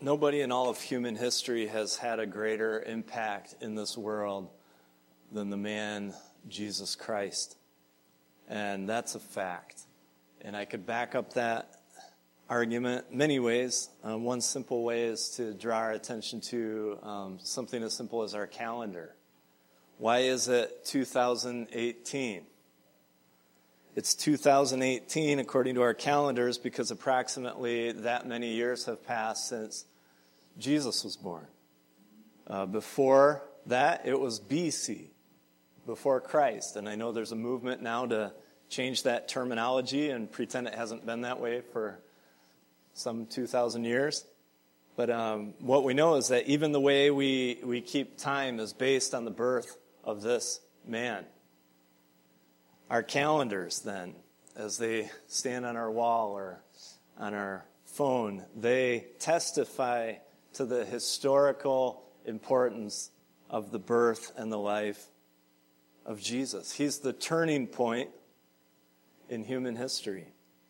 Nobody in all of human history has had a greater impact in this world than the man, Jesus Christ. And that's a fact. And I could back up that argument many ways. One simple way is to draw our attention to something as simple as our calendar. Why is it 2018? It's 2018 according to our calendars because approximately that many years have passed since Jesus was born. Before that, it was BC, before Christ. And I know there's a movement now to change that terminology and pretend it hasn't been that way for some 2,000 years. But what we know is that even the way we keep time is based on the birth of this man. Our calendars, then, as they stand on our wall or on our phone, they testify to the historical importance of the birth and the life of Jesus. He's the turning point in human history.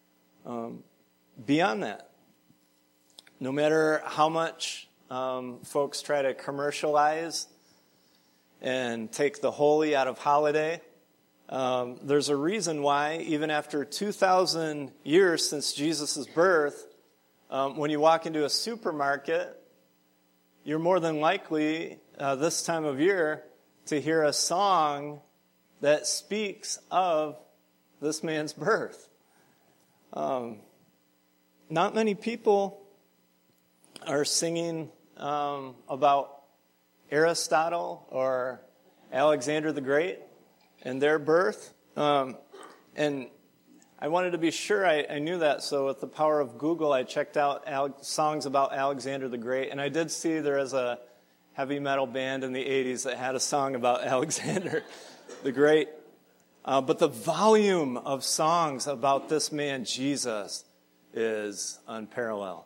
Beyond that, no matter how much folks try to commercialize and take the holy out of holiday, there's a reason why, even after 2,000 years since Jesus' birth, when you walk into a supermarket, you're more than likely, this time of year, to hear a song that speaks of this man's birth. Not many people are singing about Aristotle or Alexander the Great and their birth. And I wanted to be sure I knew that, so with the power of Google, I checked out songs about Alexander the Great, and I did see there is a heavy metal band in the 80s that had a song about Alexander the Great. But the volume of songs about this man, Jesus, is unparalleled.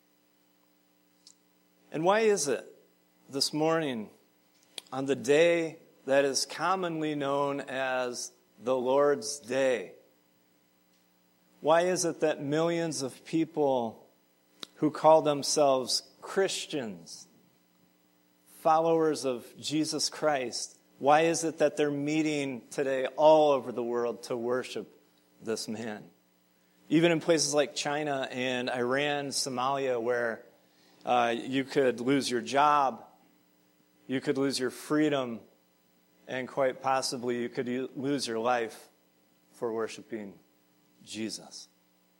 And why is it this morning, on the day that is commonly known as the Lord's Day, why is it that millions of people who call themselves Christians, followers of Jesus Christ, why is it that they're meeting today all over the world to worship this man? Even in places like China and Iran, Somalia, where you could lose your job, you could lose your freedom, and quite possibly you could lose your life for worshiping Jesus.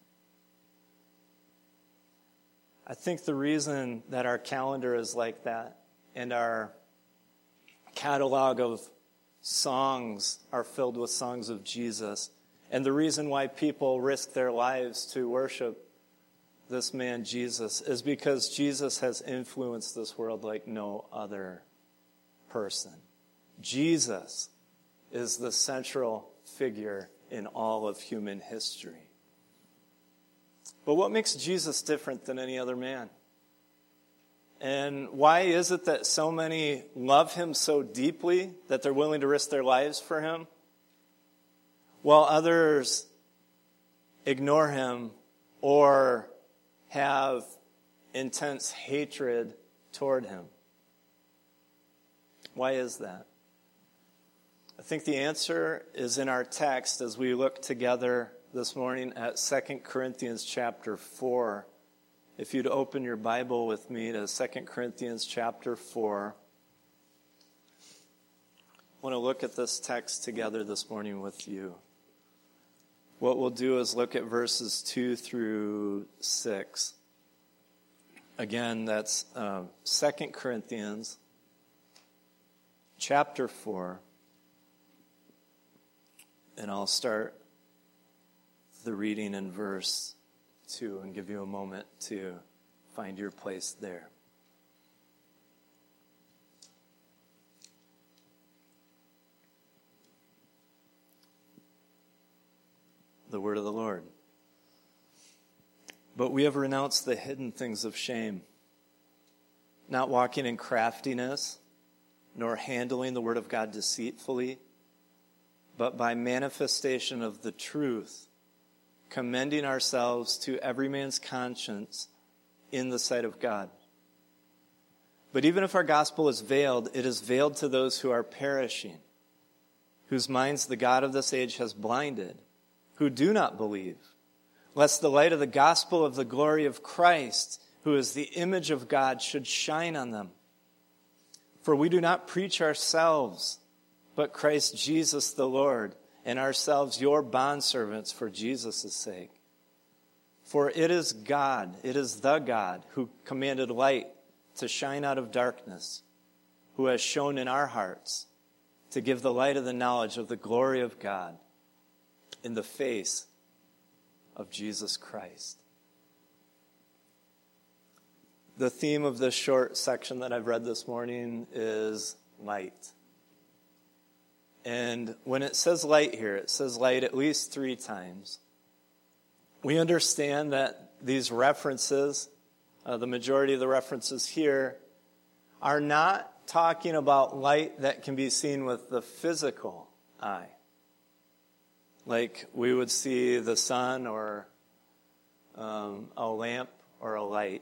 I think the reason that our calendar is like that and our catalog of songs are filled with songs of Jesus, and the reason why people risk their lives to worship this man Jesus is because Jesus has influenced this world like no other person. Jesus is the central figure in all of human history. But what makes Jesus different than any other man? And why is it that so many love him so deeply that they're willing to risk their lives for him, while others ignore him or have intense hatred toward him? Why is that? I think the answer is in our text as we look together this morning at 2 Corinthians chapter 4. If you'd open your Bible with me to 2 Corinthians chapter 4. I want to look at this text together this morning with you. What we'll do is look at verses 2 through 6. Again, that's 2 Corinthians chapter 4. And I'll start the reading in verse 2 and give you a moment to find your place there. The word of the Lord. But we have renounced the hidden things of shame, not walking in craftiness, nor handling the word of God deceitfully, but by manifestation of the truth, commending ourselves to every man's conscience in the sight of God. But even if our gospel is veiled, it is veiled to those who are perishing, whose minds the God of this age has blinded, who do not believe, lest the light of the gospel of the glory of Christ, who is the image of God, should shine on them. For we do not preach ourselves, but Christ Jesus the Lord, and ourselves your bondservants for Jesus' sake. For it is the God, who commanded light to shine out of darkness, who has shone in our hearts to give the light of the knowledge of the glory of God in the face of Jesus Christ. The theme of this short section that I've read this morning is light. And when it says light here, it says light at least 3 times. We understand that these references, the majority of the references here, are not talking about light that can be seen with the physical eye. Like we would see the sun or a lamp or a light.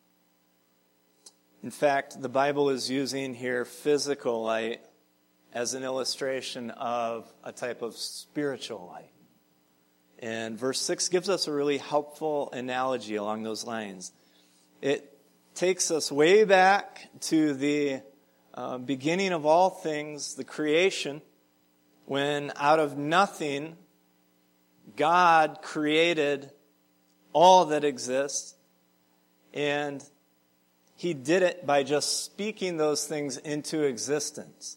In fact, the Bible is using here physical light as an illustration of a type of spiritual light. And verse 6 gives us a really helpful analogy along those lines. It takes us way back to the beginning of all things, the creation, when out of nothing, God created all that exists, and He did it by just speaking those things into existence.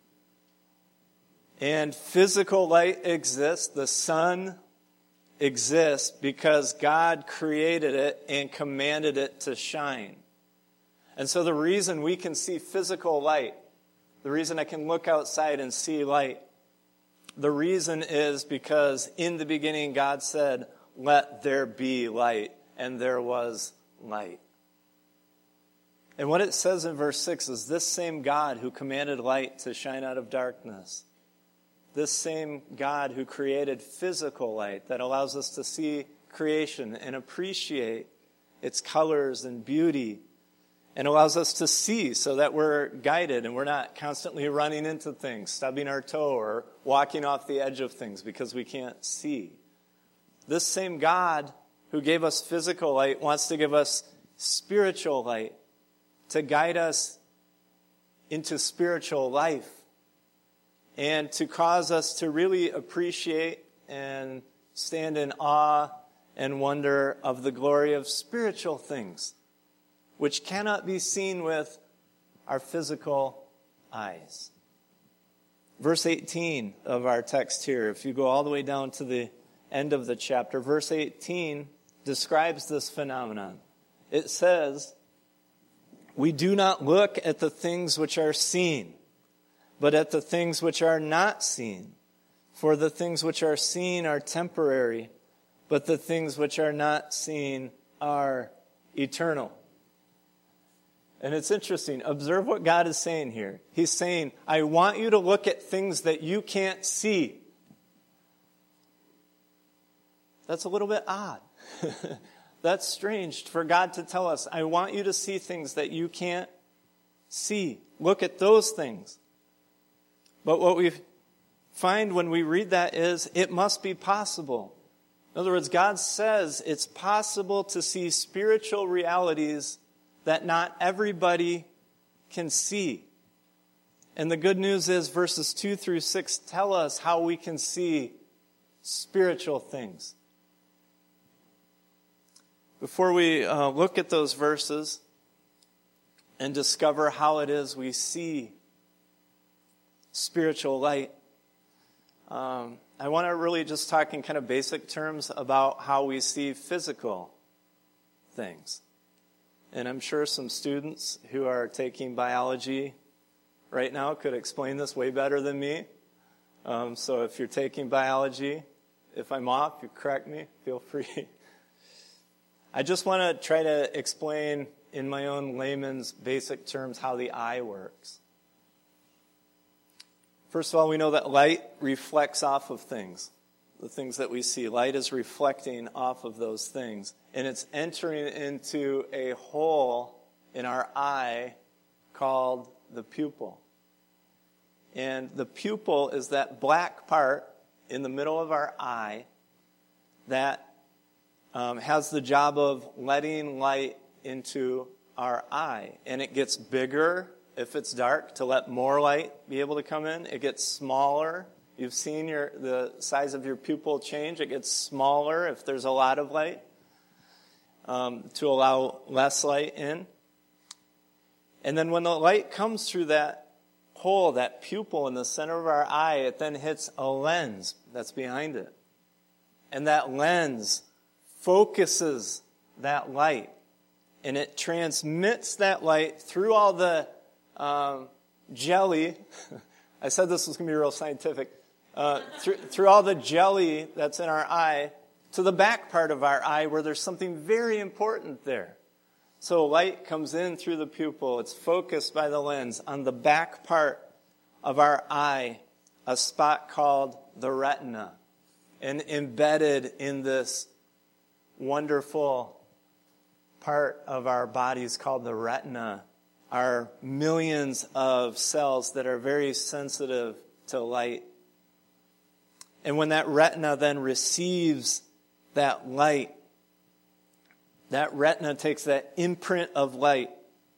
And physical light exists, the sun exists because God created it and commanded it to shine. And so the reason we can see physical light, the reason I can look outside and see light, the reason is because in the beginning God said, "Let there be light," and there was light. And what it says in verse 6 is this same God who commanded light to shine out of darkness, this same God who created physical light that allows us to see creation and appreciate its colors and beauty, and allows us to see so that we're guided and we're not constantly running into things, stubbing our toe, or walking off the edge of things because we can't see. This same God who gave us physical light wants to give us spiritual light to guide us into spiritual life and to cause us to really appreciate and stand in awe and wonder of the glory of spiritual things, which cannot be seen with our physical eyes. Verse 18 of our text here, if you go all the way down to the end of the chapter, verse 18 describes this phenomenon. It says, "We do not look at the things which are seen, but at the things which are not seen. For the things which are seen are temporary, but the things which are not seen are eternal." And it's interesting. Observe what God is saying here. He's saying, I want you to look at things that you can't see. That's a little bit odd. That's strange for God to tell us, I want you to see things that you can't see. Look at those things. But what we find when we read that is it must be possible. In other words, God says it's possible to see spiritual realities that not everybody can see. And the good news is verses 2 through 6 tell us how we can see spiritual things. Before we look at those verses and discover how it is we see spiritual light, I want to really just talk in kind of basic terms about how we see physical things. And I'm sure some students who are taking biology right now could explain this way better than me. So if you're taking biology, if I'm off, you correct me, feel free. I just want to try to explain in my own layman's basic terms how the eye works. First of all, we know that light reflects off of things. The things that we see. Light is reflecting off of those things. And it's entering into a hole in our eye called the pupil. And the pupil is that black part in the middle of our eye that has the job of letting light into our eye. And it gets bigger if it's dark to let more light be able to come in. It gets smaller. You've seen the size of your pupil change. It gets smaller if there's a lot of light to allow less light in. And then when the light comes through that hole, that pupil in the center of our eye, it then hits a lens that's behind it. And that lens focuses that light. And it transmits that light through all the jelly. I said this was going to be real scientific. Through all the jelly that's in our eye to the back part of our eye where there's something very important there. So light comes in through the pupil. It's focused by the lens on the back part of our eye, a spot called the retina. And embedded in this wonderful part of our bodies called the retina are millions of cells that are very sensitive to light. And when that retina then receives that light, that retina takes that imprint of light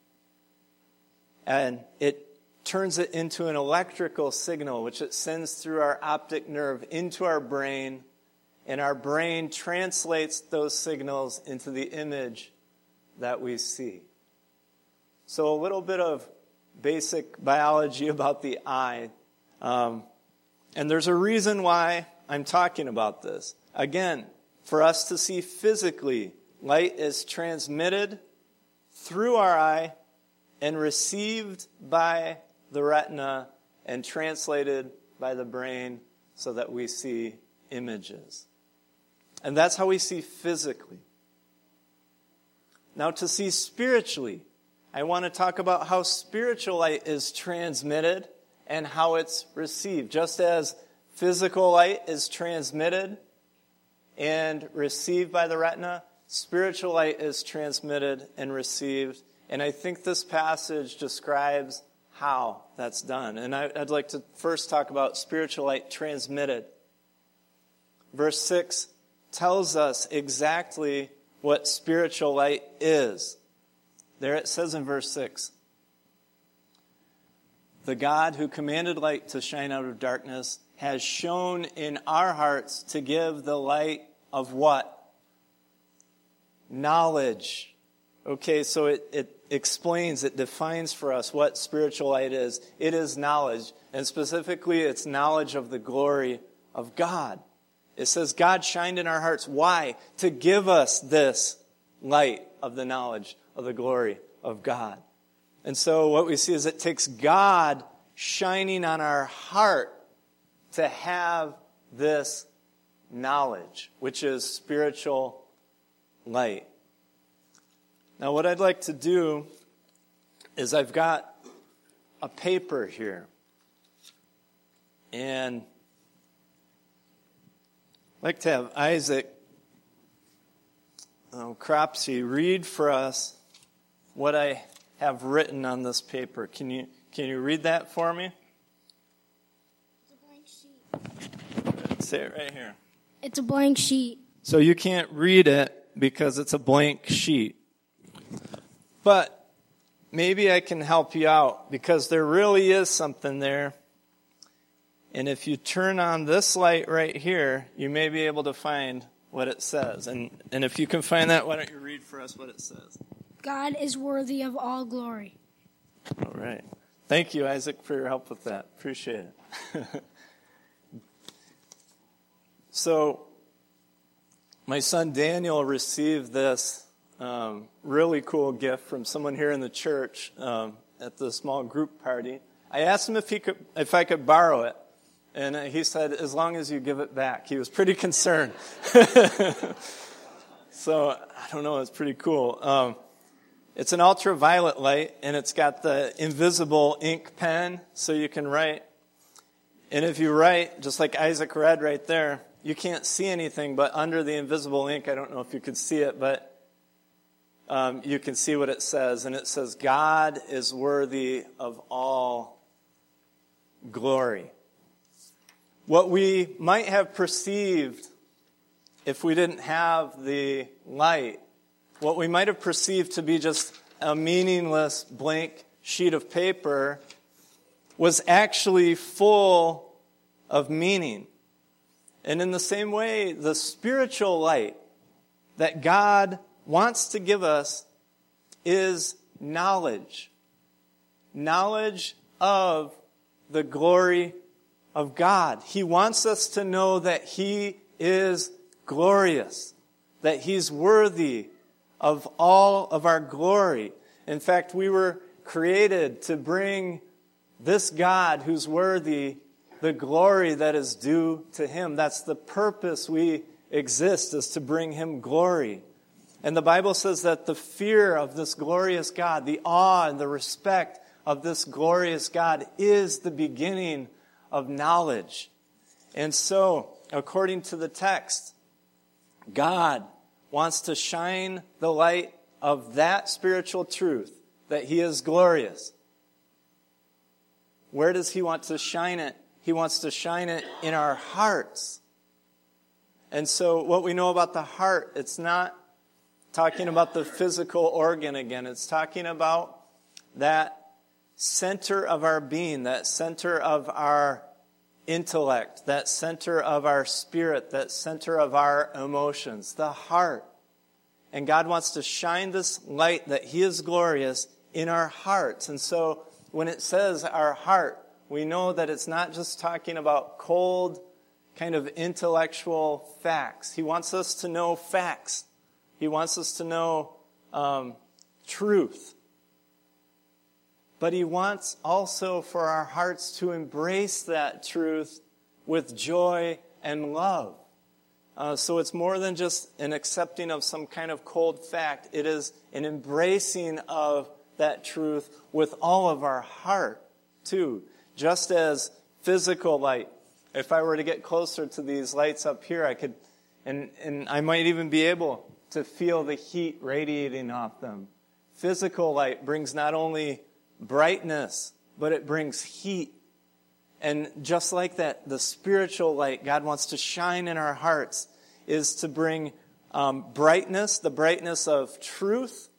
and it turns it into an electrical signal, which it sends through our optic nerve into our brain, and our brain translates those signals into the image that we see. So a little bit of basic biology about the eye. And there's a reason why I'm talking about this. Again, for us to see physically, light is transmitted through our eye and received by the retina and translated by the brain so that we see images. And that's how we see physically. Now, to see spiritually, I want to talk about how spiritual light is transmitted and how it's received. Just as physical light is transmitted and received by the retina, spiritual light is transmitted and received. And I think this passage describes how that's done. And I'd like to first talk about spiritual light transmitted. Verse 6 tells us exactly what spiritual light is. There it says in verse 6, "The God who commanded light to shine out of darkness has shone in our hearts to give the light of" what? Knowledge. Okay, so it explains, it defines for us what spiritual light is. It is knowledge, and specifically it's knowledge of the glory of God. It says God shined in our hearts. Why? To give us this light of the knowledge of the glory of God. And so what we see is it takes God shining on our heart to have this knowledge, which is spiritual light. Now, what I'd like to do is I've got a paper here. And I'd like to have Isaac Cropsey read for us what I have written on this paper. Can you read that for me? It's a blank sheet. Say it right here. It's a blank sheet. So you can't read it because it's a blank sheet. But maybe I can help you out because there really is something there. And if you turn on this light right here, you may be able to find what it says. And if you can find that, why don't you read for us what it says? God is worthy of all glory. All right. Thank you, Isaac, for your help with that. Appreciate it. So, my son Daniel received this really cool gift from someone here in the church at the small group party. I asked him if I could borrow it, and he said, as long as you give it back. He was pretty concerned. So, I don't know, it's pretty cool. It's an ultraviolet light, and it's got the invisible ink pen, so you can write. And if you write, just like Isaac read right there, you can't see anything, but under the invisible ink, I don't know if you could see it, but you can see what it says. And it says, God is worthy of all glory. What we might have perceived if we didn't have the light, what we might have perceived to be just a meaningless blank sheet of paper was actually full of meaning. And in the same way, the spiritual light that God wants to give us is knowledge. Knowledge of the glory of God. He wants us to know that He is glorious, that He's worthy of all of our glory. In fact, we were created to bring this God who's worthy the glory that is due to Him. That's the purpose we exist, is to bring Him glory. And the Bible says that the fear of this glorious God, the awe and the respect of this glorious God is the beginning of knowledge. And so, according to the text, God wants to shine the light of that spiritual truth, that He is glorious. Where does He want to shine it? He wants to shine it in our hearts. And so what we know about the heart, it's not talking about the physical organ again. It's talking about that center of our being, that center of our intellect, that center of our spirit, that center of our emotions, the heart. And God wants to shine this light that He is glorious in our hearts. And so when it says our heart, we know that it's not just talking about cold, kind of intellectual facts. He wants us to know facts. He wants us to know truth. But He wants also for our hearts to embrace that truth with joy and love. So it's more than just an accepting of some kind of cold fact. It is an embracing of that truth with all of our heart, too. Just as physical light, if I were to get closer to these lights up here, I could, and I might even be able to feel the heat radiating off them. Physical light brings not only brightness, but it brings heat. And just like that, the spiritual light God wants to shine in our hearts is to bring brightness, the brightness of truth,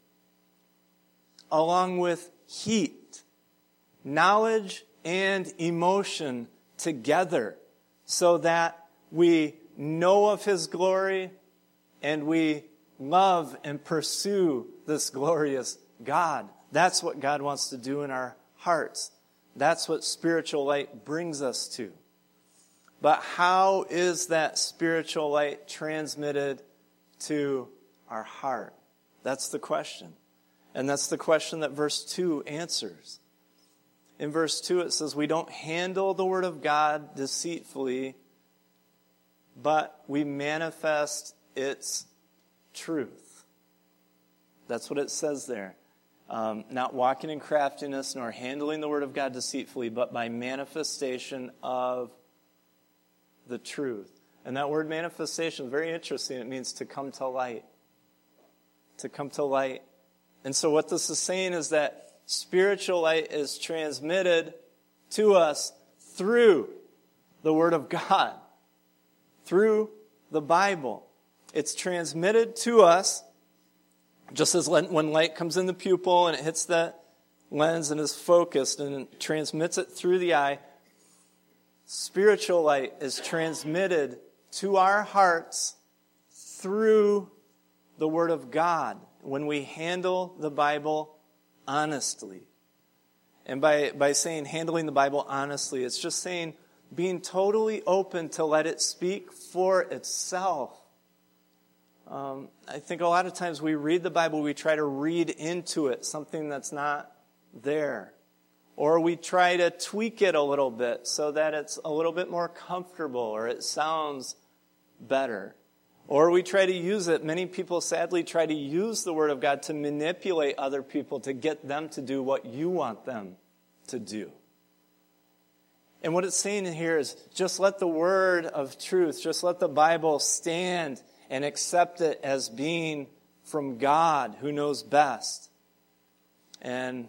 along with heat, knowledge, and emotion together, so that we know of His glory and we love and pursue this glorious God. That's what God wants to do in our hearts. That's what spiritual light brings us to. But how is that spiritual light transmitted to our heart? That's the question. And that's the question that verse 2 answers. In verse 2 it says, we don't handle the Word of God deceitfully, but we manifest its truth. That's what it says there. Not walking in craftiness, nor handling the Word of God deceitfully, but by manifestation of the truth. And that word manifestation is very interesting. It means to come to light. To come to light. And so what this is saying is that spiritual light is transmitted to us through the Word of God, through the Bible. It's transmitted to us just as when light comes in the pupil and it hits that lens and is focused and it transmits it through the eye. Spiritual light is transmitted to our hearts through the Word of God when we handle the Bible honestly. And by saying handling the Bible honestly, it's just saying being totally open to let it speak for itself. I think a lot of times we read the Bible, we try to read into it something that's not there. Or we try to tweak it a little bit so that it's a little bit more comfortable or it sounds better. Or we try to use it. Many people sadly try to use the Word of God to manipulate other people to get them to do what you want them to do. And what it's saying here is just let the Word of truth, just let the Bible stand and accept it as being from God who knows best. And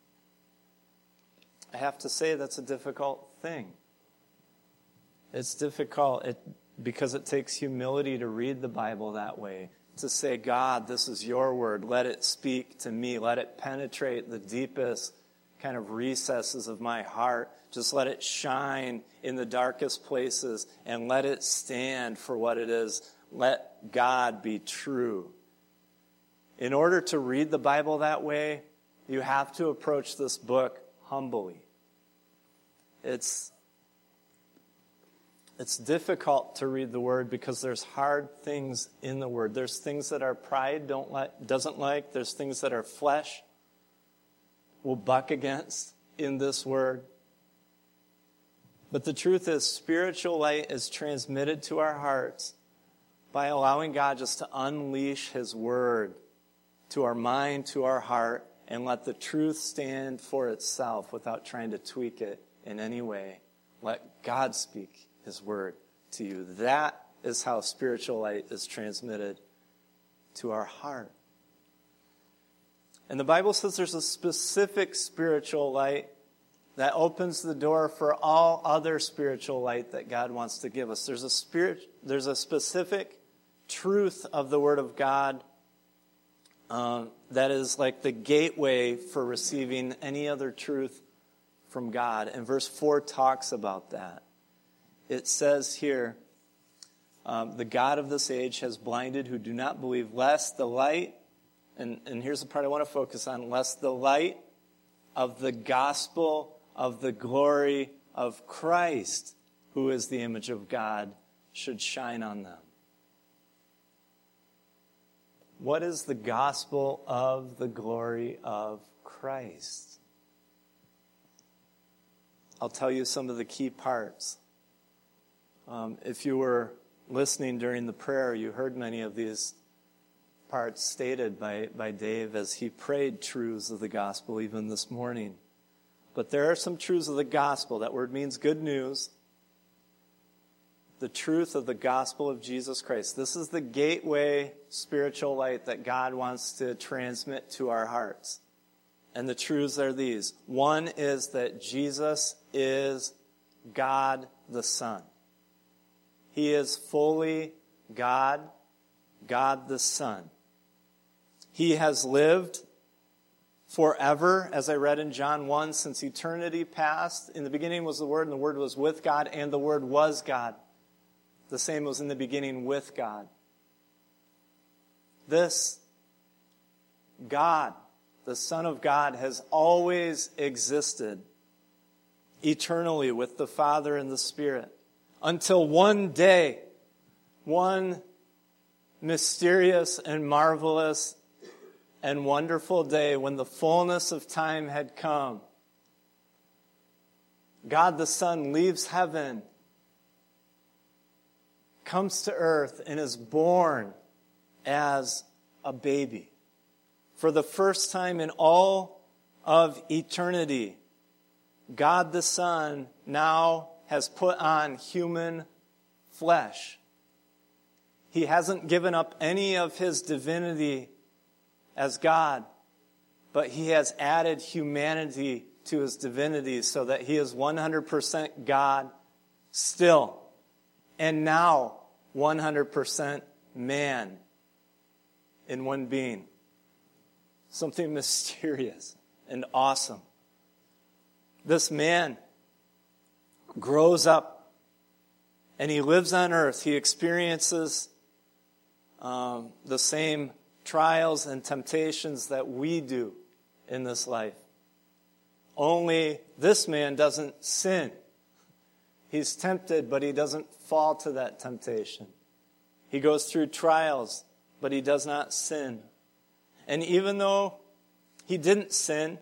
I have to say that's a difficult thing. It's difficult because it takes humility to read the Bible that way. To say, God, this is your word. Let it speak to me. Let it penetrate the deepest kind of recesses of my heart. Just let it shine in the darkest places and let it stand for what it is. Let God be true. In order to read the Bible that way, you have to approach this book humbly. It's difficult to read the Word because there's hard things in the Word. There's things that our pride doesn't like. There's things that our flesh will buck against in this Word. But the truth is, spiritual light is transmitted to our hearts by allowing God just to unleash His Word to our mind, to our heart, and let the truth stand for itself without trying to tweak it in any way. Let God speak His Word to you. That is how spiritual light is transmitted to our heart. And the Bible says there's a specific spiritual light that opens the door for all other spiritual light that God wants to give us. There's a specific truth of the Word of God that is like the gateway for receiving any other truth from God. And verse 4 talks about that. It says here, the God of this age has blinded who do not believe, lest the light, and here's the part I want to focus on, lest the light of the gospel of the glory of Christ, who is the image of God, should shine on them. What is the gospel of the glory of Christ? I'll tell you some of the key parts. If you were listening during the prayer, you heard many of these parts stated by Dave as he prayed truths of the gospel even this morning. But there are some truths of the gospel. That word means good news. The truth of the gospel of Jesus Christ. This is the gateway spiritual light that God wants to transmit to our hearts. And the truths are these. One is that Jesus is God the Son. He is fully God, God the Son. He has lived forever, as I read in John 1, since eternity past. In the beginning was the Word, and the Word was with God, and the Word was God. The same was in the beginning with God. This God, the Son of God, has always existed eternally with the Father and the Spirit. Until one day, one mysterious and marvelous and wonderful day when the fullness of time had come, God the Son leaves heaven, comes to earth, and is born as a baby. For the first time in all of eternity, God the Son now has put on human flesh. He hasn't given up any of His divinity as God, but He has added humanity to His divinity so that He is 100% God still. And now 100% man in one being. Something mysterious and awesome. This man grows up and he lives on earth. He experiences the same trials and temptations that we do in this life. Only this man doesn't sin. He's tempted, but he doesn't fall to that temptation. He goes through trials, but he does not sin. And even though he didn't sin,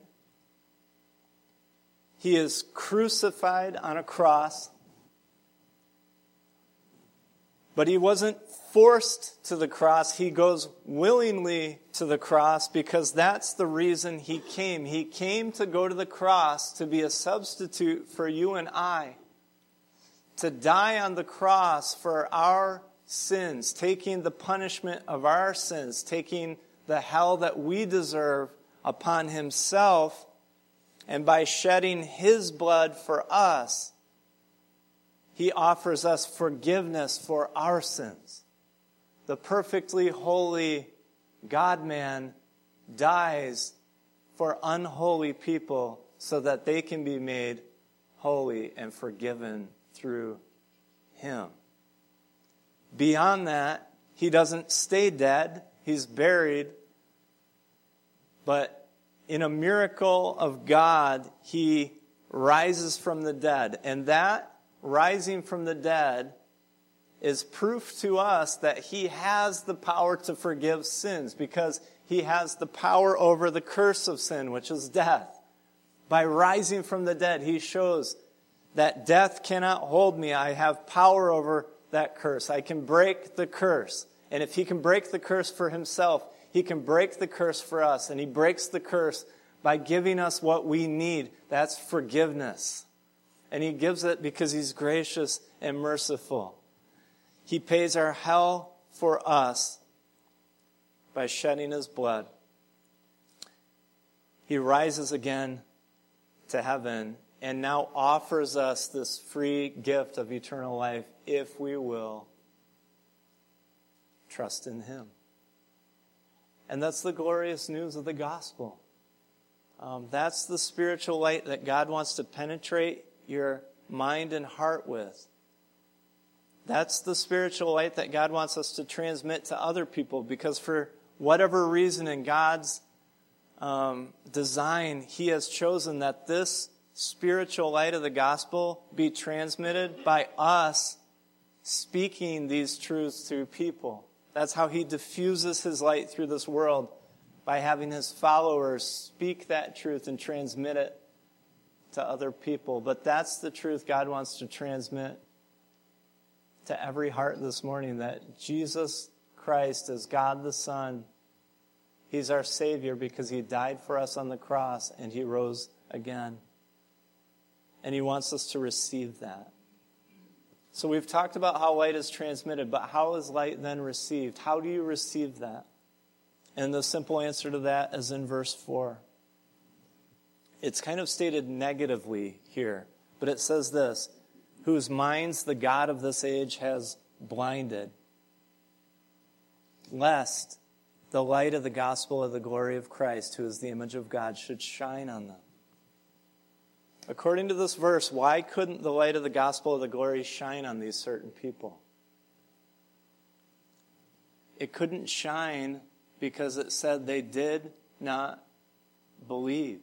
he is crucified on a cross. But he wasn't forced to the cross. He goes willingly to the cross because that's the reason he came. He came to go to the cross to be a substitute for you and I. To die on the cross for our sins, taking the punishment of our sins, taking the hell that we deserve upon himself, and by shedding his blood for us, he offers us forgiveness for our sins. The perfectly holy God-man dies for unholy people so that they can be made holy and forgiven through him. Beyond that, he doesn't stay dead. He's buried. But in a miracle of God, he rises from the dead. And that rising from the dead is proof to us that he has the power to forgive sins, because he has the power over the curse of sin, which is death. By rising from the dead, he shows that death cannot hold me. I have power over that curse. I can break the curse. And if he can break the curse for himself, he can break the curse for us. And he breaks the curse by giving us what we need. That's forgiveness. And he gives it because he's gracious and merciful. He pays our hell for us by shedding his blood. He rises again to heaven and now offers us this free gift of eternal life if we will trust in him. And that's the glorious news of the gospel. That's the spiritual light that God wants to penetrate your mind and heart with. That's the spiritual light that God wants us to transmit to other people, because for whatever reason in God's design, he has chosen that this spiritual light of the gospel be transmitted by us speaking these truths through people. That's how he diffuses his light through this world, by having his followers speak that truth and transmit it to other people. But that's the truth God wants to transmit to every heart this morning, that Jesus Christ is God the Son. He's our Savior because he died for us on the cross and he rose again. And he wants us to receive that. So we've talked about how light is transmitted, but how is light then received? How do you receive that? And the simple answer to that is in verse 4. It's kind of stated negatively here, but it says this: whose minds the God of this age has blinded, lest the light of the gospel of the glory of Christ, who is the image of God, should shine on them. According to this verse, why couldn't the light of the gospel of the glory shine on these certain people? It couldn't shine because it said they did not believe.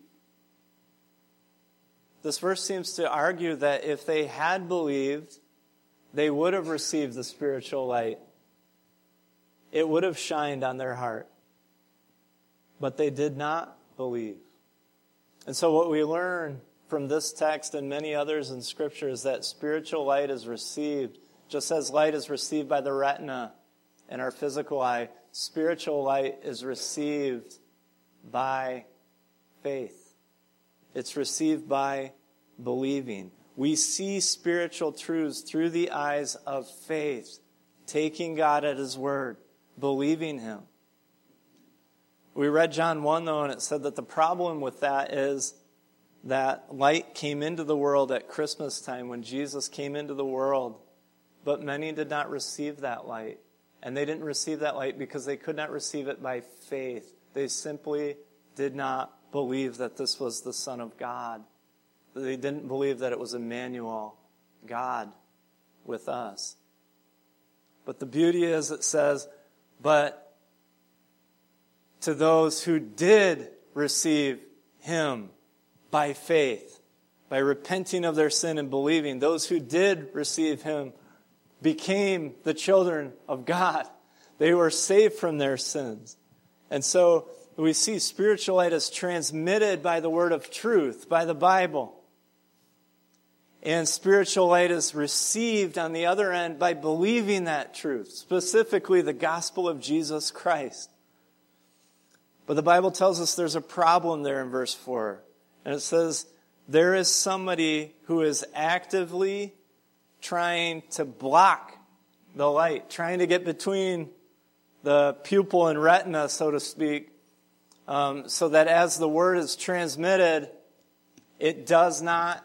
This verse seems to argue that if they had believed, they would have received the spiritual light. It would have shined on their heart. But they did not believe. And so what we learn from this text and many others in Scripture is that spiritual light is received, just as light is received by the retina in our physical eye. Spiritual light is received by faith. It's received by believing. We see spiritual truths through the eyes of faith, taking God at his word, believing him. We read John 1, though, and it said that the problem with that is that light came into the world at Christmas time when Jesus came into the world, but many did not receive that light. And they didn't receive that light because they could not receive it by faith. They simply did not believe that this was the Son of God. They didn't believe that it was Emmanuel, God with us. But the beauty is, it says, but to those who did receive him by faith, by repenting of their sin and believing, those who did receive him became the children of God. They were saved from their sins. And so we see spiritual light is transmitted by the word of truth, by the Bible. And spiritual light is received on the other end by believing that truth, specifically the gospel of Jesus Christ. But the Bible tells us there's a problem there in verse 4. And it says, there is somebody who is actively trying to block the light, trying to get between the pupil and retina, so to speak, so that as the word is transmitted, it is not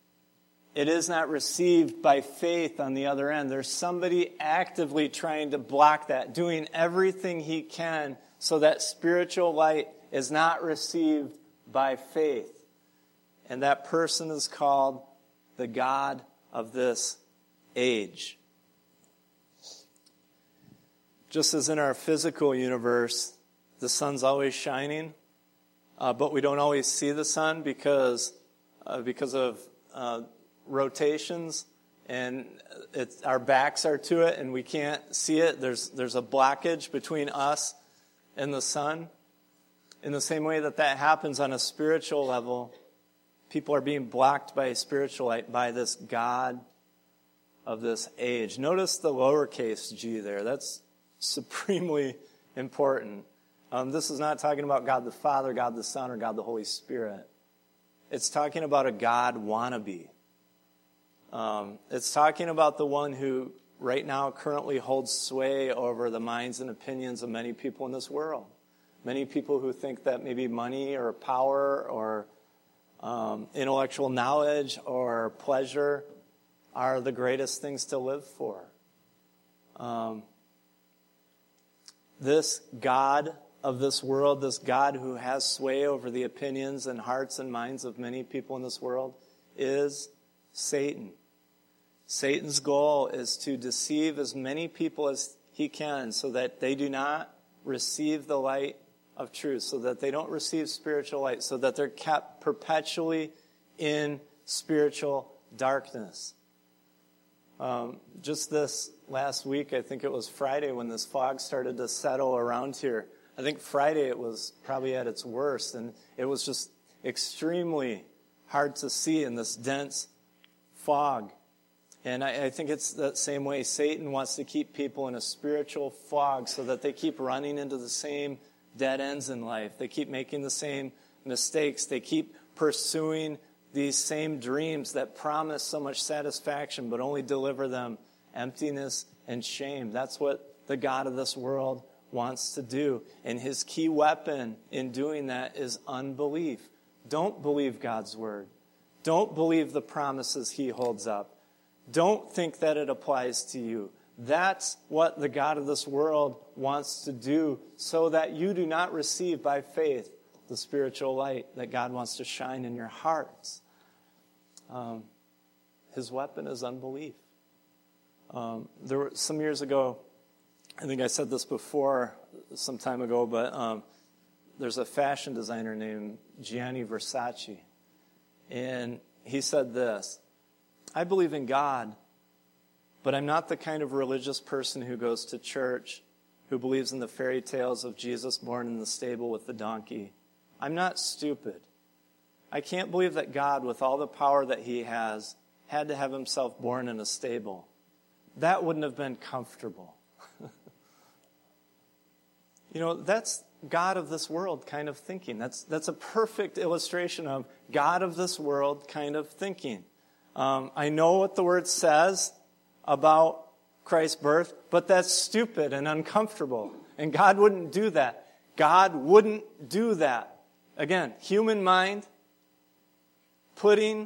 received by faith on the other end. There's somebody actively trying to block that, doing everything he can so that spiritual light is not received by faith. And that person is called the god of this age. Just as in our physical universe, the sun's always shining, but we don't always see the sun because of rotations, and our backs are to it, and we can't see it. There's a blockage between us and the sun. In the same way that happens on a spiritual level, people are being blocked by a spiritual light, by this God of this age. Notice the lowercase g there. That's supremely important. This is not talking about God the Father, God the Son, or God the Holy Spirit. It's talking about a God wannabe. It's talking about the one who right now currently holds sway over the minds and opinions of many people in this world. Many people who think that maybe money or power or intellectual knowledge or pleasure are the greatest things to live for. This God of this world, this God who has sway over the opinions and hearts and minds of many people in this world, is Satan. Satan's goal is to deceive as many people as he can so that they do not receive the light of truth, so that they don't receive spiritual light, so that they're kept perpetually in spiritual darkness. Just this last week, I think it was Friday, when this fog started to settle around here. I think Friday it was probably at its worst, and it was just extremely hard to see in this dense fog. And I think it's that same way. Satan wants to keep people in a spiritual fog so that they keep running into the same dead ends in life. They keep making the same mistakes. They keep pursuing these same dreams that promise so much satisfaction but only deliver them emptiness and shame. That's what the God of this world wants to do. And his key weapon in doing that is unbelief. Don't believe God's word. Don't believe the promises he holds up. Don't think that it applies to you. That's what the God of this world wants to do so that you do not receive by faith the spiritual light that God wants to shine in your hearts. His weapon is unbelief. There were some years ago, I think I said this before some time ago, but there's a fashion designer named Gianni Versace. And he said this: I believe in God, but I'm not the kind of religious person who goes to church, who believes in the fairy tales of Jesus born in the stable with the donkey. I'm not stupid. I can't believe that God, with all the power that he has, had to have himself born in a stable. That wouldn't have been comfortable. That's God of this world kind of thinking. That's a perfect illustration of God of this world kind of thinking. I know what the word says about Christ's birth, but that's stupid and uncomfortable. And God wouldn't do that. God wouldn't do that. Again, human mind putting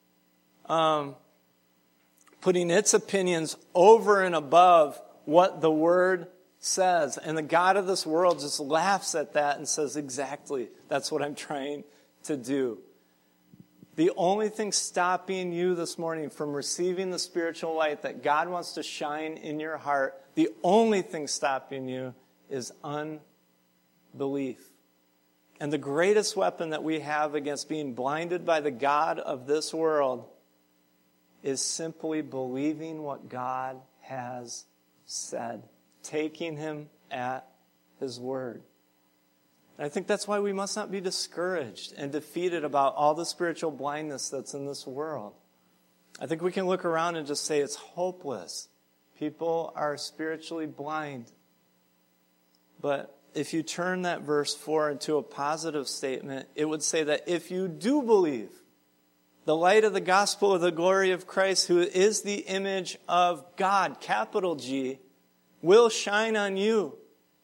its opinions over and above what the Word says. And the God of this world just laughs at that and says, exactly, that's what I'm trying to do. The only thing stopping you this morning from receiving the spiritual light that God wants to shine in your heart, the only thing stopping you is unbelief. And the greatest weapon that we have against being blinded by the God of this world is simply believing what God has said, taking him at his word. And I think that's why we must not be discouraged and defeated about all the spiritual blindness that's in this world. I think we can look around and just say it's hopeless. People are spiritually blind. But if you turn that verse 4 into a positive statement, it would say that if you do believe, the light of the gospel of the glory of Christ, who is the image of God, capital G, will shine on you.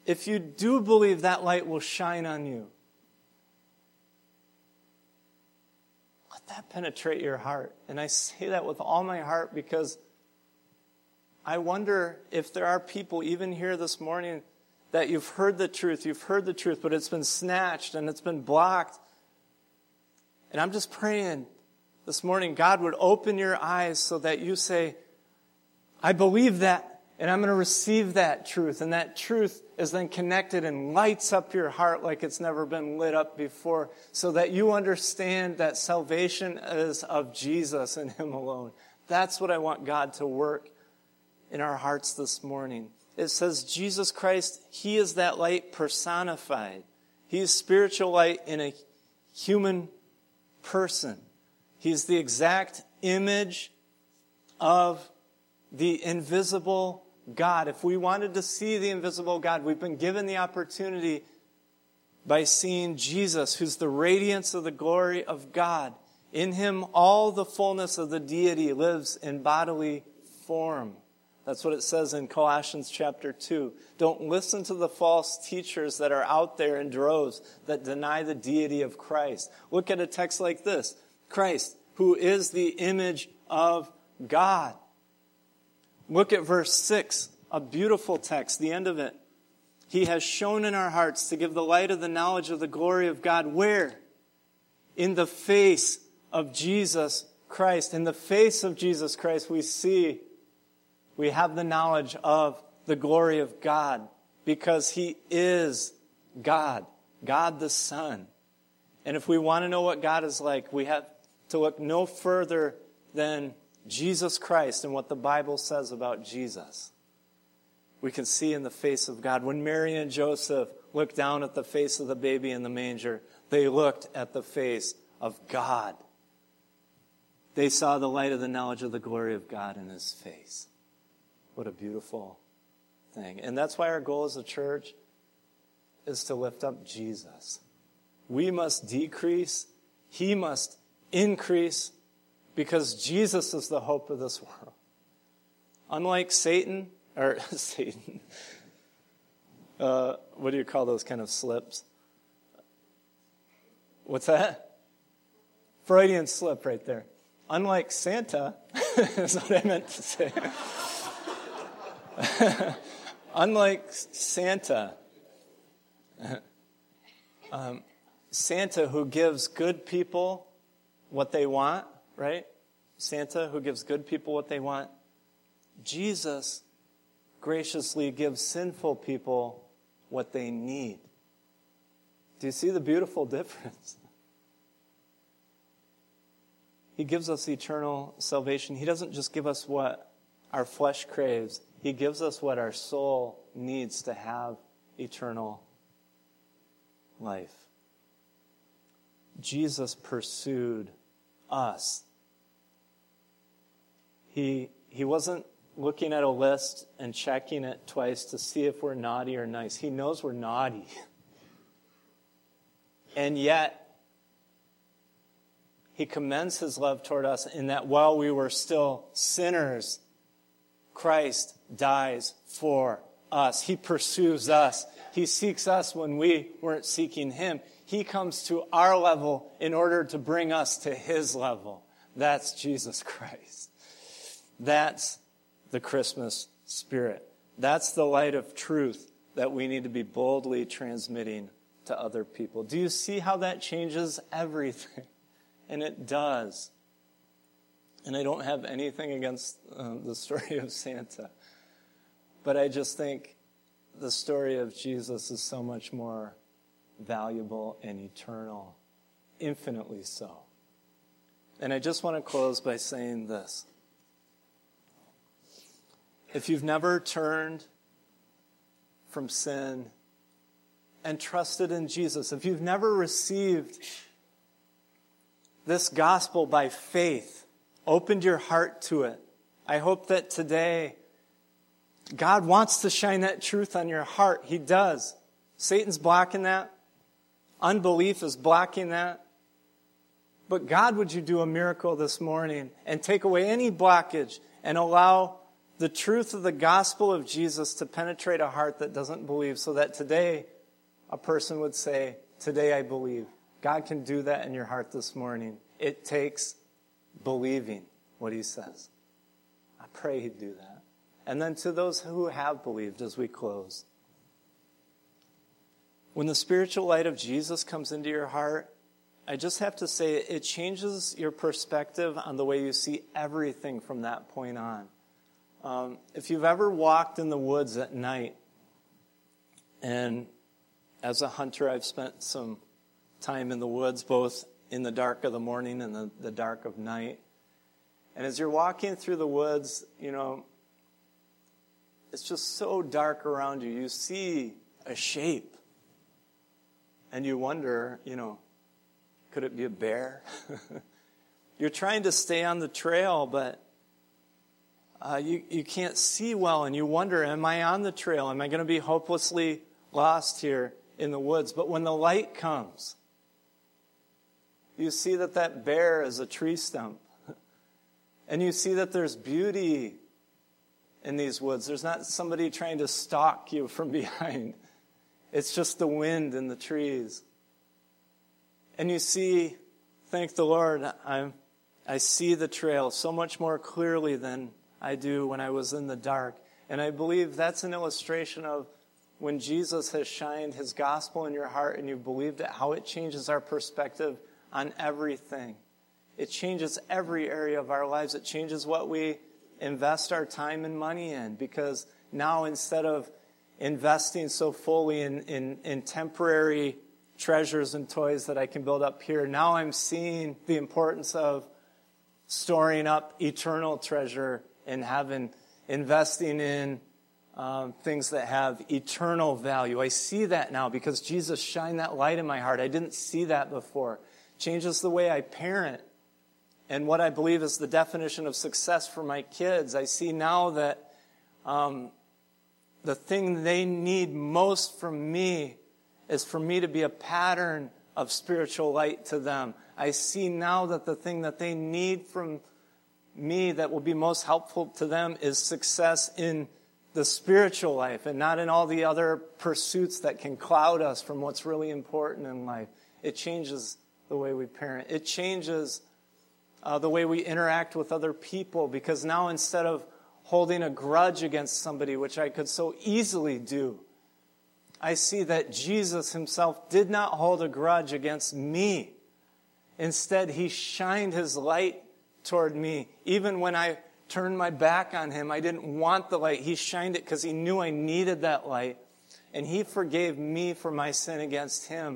if you do believe, that light will shine on you. Let that penetrate your heart. And I say that with all my heart because I wonder if there are people even here this morning that you've heard the truth, but it's been snatched and it's been blocked. And I'm just praying this morning, God would open your eyes so that you say, I believe that, and I'm going to receive that truth. And that truth is then connected and lights up your heart like it's never been lit up before, so that you understand that salvation is of Jesus and Him alone. That's what I want God to work in our hearts this morning. It says Jesus Christ, He is that light personified. He is spiritual light in a human person. He's the exact image of the invisible God. If we wanted to see the invisible God, we've been given the opportunity by seeing Jesus, who's the radiance of the glory of God. In Him, all the fullness of the deity lives in bodily form. That's what it says in Colossians chapter 2. Don't listen to the false teachers that are out there in droves that deny the deity of Christ. Look at a text like this. Christ, who is the image of God. Look at verse 6, a beautiful text, the end of it. He has shone in our hearts to give the light of the knowledge of the glory of God. Where? In the face of Jesus Christ. In the face of Jesus Christ, we have the knowledge of the glory of God because He is God, God the Son. And if we want to know what God is like, we have to look no further than Jesus Christ and what the Bible says about Jesus. We can see in the face of God. When Mary and Joseph looked down at the face of the baby in the manger, they looked at the face of God. They saw the light of the knowledge of the glory of God in His face. What a beautiful thing. And that's why our goal as a church is to lift up Jesus. We must decrease. He must increase because Jesus is the hope of this world. Unlike Satan, what do you call those kind of slips? What's that? Freudian slip right there. Unlike Santa, is what I meant to say. Unlike Santa, Santa who gives good people what they want, right? Santa who gives good people what they want. Jesus graciously gives sinful people what they need. Do you see the beautiful difference? He gives us eternal salvation. He doesn't just give us what our flesh craves. He gives us what our soul needs to have eternal life. Jesus pursued us. He wasn't looking at a list and checking it twice to see if we're naughty or nice. He knows we're naughty. And yet, He commends His love toward us in that while we were still sinners, Christ dies for us. He pursues us. He seeks us when we weren't seeking Him. He comes to our level in order to bring us to His level. That's Jesus Christ. That's the Christmas spirit. That's the light of truth that we need to be boldly transmitting to other people. Do you see how that changes everything? And it does. And I don't have anything against the story of Santa. But I just think the story of Jesus is so much more valuable and eternal, infinitely so. And I just want to close by saying this. If you've never turned from sin and trusted in Jesus, if you've never received this gospel by faith, opened your heart to it, I hope that today God wants to shine that truth on your heart. He does. Satan's blocking that. Unbelief is blocking that. But God, would you do a miracle this morning and take away any blockage and allow the truth of the gospel of Jesus to penetrate a heart that doesn't believe, so that today a person would say, today I believe. God can do that in your heart this morning. It takes believing what he says. I pray he'd do that. And then to those who have believed as we close. When the spiritual light of Jesus comes into your heart, I just have to say it changes your perspective on the way you see everything from that point on. If you've ever walked in the woods at night, and as a hunter I've spent some time in the woods, both in the dark of the morning and the dark of night. And as you're walking through the woods, it's just so dark around you. You see a shape. And you wonder, could it be a bear? You're trying to stay on the trail, but you can't see well. And you wonder, am I on the trail? Am I going to be hopelessly lost here in the woods? But when the light comes, you see that bear is a tree stump. And you see that there's beauty in these woods. There's not somebody trying to stalk you from behind. It's just the wind in the trees. And you see, thank the Lord, I see the trail so much more clearly than I do when I was in the dark. And I believe that's an illustration of when Jesus has shined his gospel in your heart and you've believed it, how it changes our perspective on everything. It changes every area of our lives. It changes what we invest our time and money in, because now instead of investing so fully in temporary treasures and toys that I can build up here, now I'm seeing the importance of storing up eternal treasure in heaven, investing in things that have eternal value. I see that now because Jesus shined that light in my heart. I didn't see that before. Changes the way I parent and what I believe is the definition of success for my kids. I see now that the thing they need most from me is for me to be a pattern of spiritual light to them. I see now that the thing that they need from me that will be most helpful to them is success in the spiritual life and not in all the other pursuits that can cloud us from what's really important in life. It changes the way we parent. It changes the way we interact with other people, because now instead of holding a grudge against somebody, which I could so easily do, I see that Jesus himself did not hold a grudge against me. Instead, he shined his light toward me. Even when I turned my back on him, I didn't want the light. He shined it because he knew I needed that light. And he forgave me for my sin against him,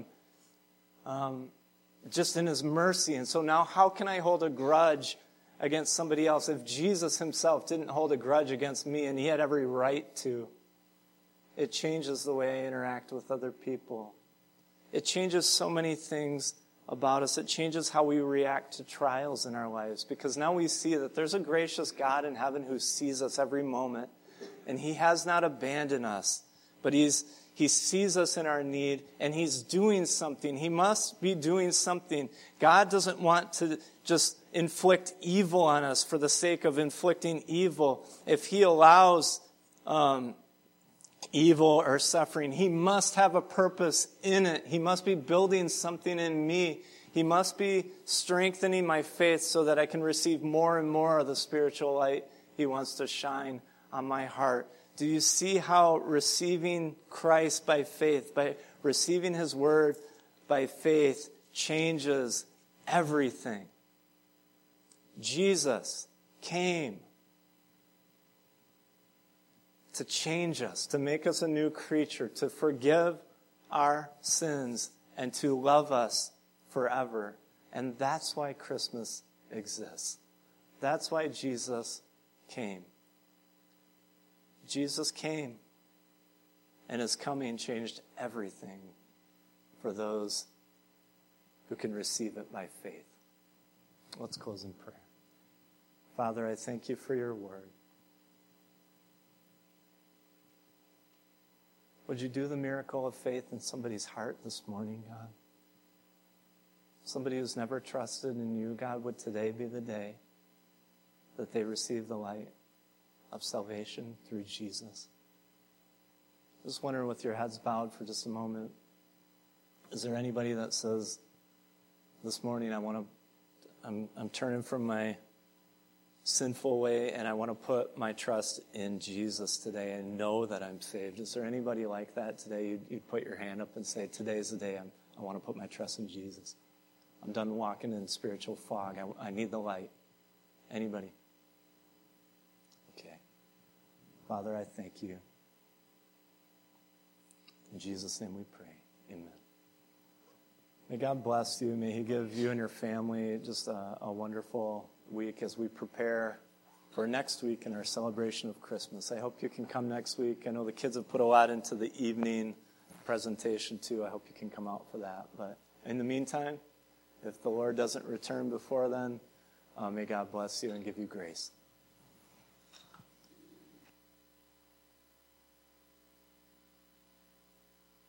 just in his mercy. And so now how can I hold a grudge against somebody else if Jesus himself didn't hold a grudge against me, and he had every right to? It changes the way I interact with other people. It changes so many things about us. It changes how we react to trials in our lives, because now we see that there's a gracious God in heaven who sees us every moment, and he has not abandoned us, but he sees us in our need, and he's doing something. He must be doing something. God doesn't want to just inflict evil on us for the sake of inflicting evil. If he allows evil or suffering, he must have a purpose in it. He must be building something in me. He must be strengthening my faith so that I can receive more and more of the spiritual light he wants to shine on my heart. Do you see how receiving Christ by faith, by receiving his word by faith, changes everything? Jesus came to change us, to make us a new creature, to forgive our sins, and to love us forever. And that's why Christmas exists. That's why Jesus came. Jesus came, and his coming changed everything for those who can receive it by faith. Let's close in prayer. Father, I thank you for your word. Would you do the miracle of faith in somebody's heart this morning, God? Somebody who's never trusted in you, God, would today be the day that they receive the light of salvation through Jesus. Just wondering, with your heads bowed for just a moment, is there anybody that says, this morning I'm turning from my sinful way and I want to put my trust in Jesus today and know that I'm saved? Is there anybody like that today? You'd put your hand up and say, today's the day I want to put my trust in Jesus. I'm done walking in spiritual fog. I need the light. Anybody? Okay. Father, I thank you. In Jesus' name we pray. Amen. May God bless you. May he give you and your family just a wonderful week as we prepare for next week in our celebration of Christmas. I hope you can come next week. I know the kids have put a lot into the evening presentation too. I hope you can come out for that. But in the meantime, if the Lord doesn't return before then, may God bless you and give you grace.